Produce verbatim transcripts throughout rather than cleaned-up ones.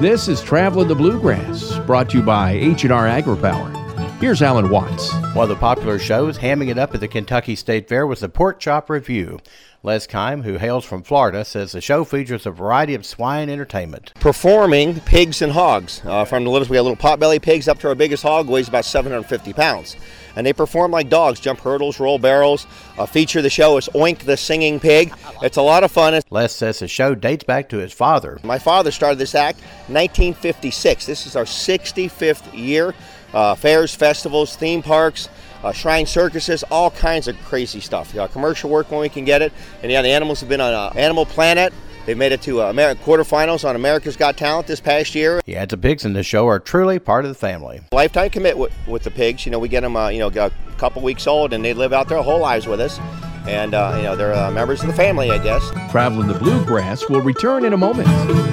This is Traveling the Bluegrass, brought to you by H and R AgriPower. Here's Alan Watts. One of the popular shows hamming it up at the Kentucky State Fair was the Pork Chop Review. Les Keim, who hails from Florida, says the show features a variety of swine entertainment. Performing pigs and hogs. Uh, from the littlest, we got little potbelly pigs up to our biggest hog, weighs about seven hundred fifty pounds. And they perform like dogs, jump hurdles, roll barrels. A feature of the show is Oink the Singing Pig. It's a lot of fun. Les says the show dates back to his father. My father started this act in nineteen fifty-six. This is our sixty-fifth year. Uh, fairs, festivals, theme parks, uh, shrine circuses, all kinds of crazy stuff. Uh, commercial work when we can get it. And yeah, the animals have been on uh, Animal Planet. They made it to uh, Amer- quarterfinals on America's Got Talent this past year. He adds the pigs in the show are truly part of the family. Lifetime commit with, with the pigs. You know, we get them, uh, you know, a couple weeks old, and they live out their whole lives with us. And, uh, you know, they're uh, members of the family, I guess. Traveling the Bluegrass will return in a moment.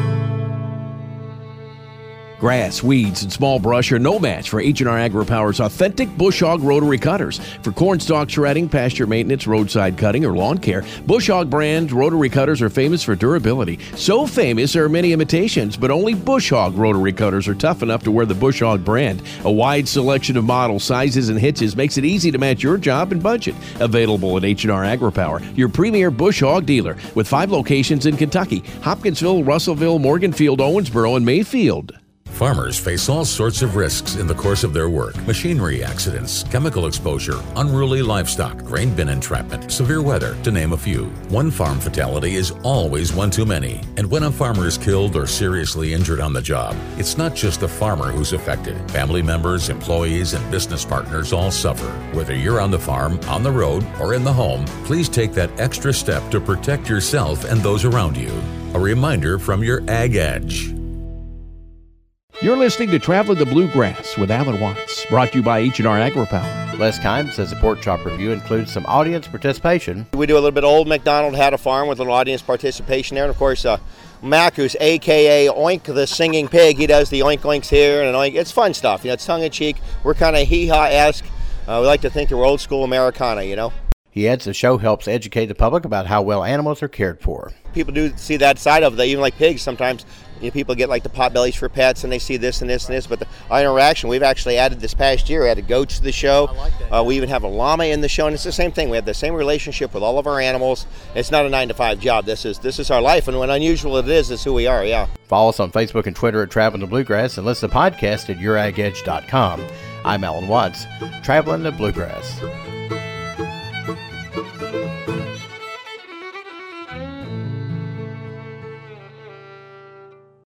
Grass, weeds, and small brush are no match for H and R AgriPower's authentic Bush Hog rotary cutters. For corn stalk shredding, pasture maintenance, roadside cutting, or lawn care, Bush Hog brand rotary cutters are famous for durability. So famous there are many imitations, but only Bush Hog rotary cutters are tough enough to wear the Bush Hog brand. A wide selection of models, sizes, and hitches makes it easy to match your job and budget. Available at H and R AgriPower, your premier Bush Hog dealer, with five locations in Kentucky: Hopkinsville, Russellville, Morganfield, Owensboro, and Mayfield. Farmers face all sorts of risks in the course of their work. Machinery accidents, chemical exposure, unruly livestock, grain bin entrapment, severe weather, to name a few. One farm fatality is always one too many. And when a farmer is killed or seriously injured on the job, it's not just the farmer who's affected. Family members, employees, and business partners all suffer. Whether you're on the farm, on the road, or in the home, please take that extra step to protect yourself and those around you. A reminder from your Ag Edge. You're listening to Traveling the Bluegrass with Alan Watts, brought to you by H and R AgriPower. Les Keim says the Pork Chop Review includes some audience participation. We do a little bit of Old MacDonald Had a Farm with a little audience participation there. And, of course, uh, Mac, who's a k a. Oink the Singing Pig, he does the oink oinks here. and oink. It's fun stuff. You know, it's tongue-in-cheek. We're kind of hee-haw-esque. Uh, we like to think that we're old-school Americana, you know. He adds the show helps educate the public about how well animals are cared for. People do see that side of it. Even like pigs, sometimes you know, people get like the potbellies for pets, and they see this and this and this. But the our interaction, we've actually added this past year. We added goats to the show. I like that. Uh, we even have a llama in the show, and it's the same thing. We have the same relationship with all of our animals. It's not a nine to five job. This is this is our life, and when unusual it is, it's who we are. Yeah. Follow us on Facebook and Twitter at Traveling the Bluegrass, and listen to the podcast at your ag edge dot com. I'm Alan Watts, Traveling the Bluegrass.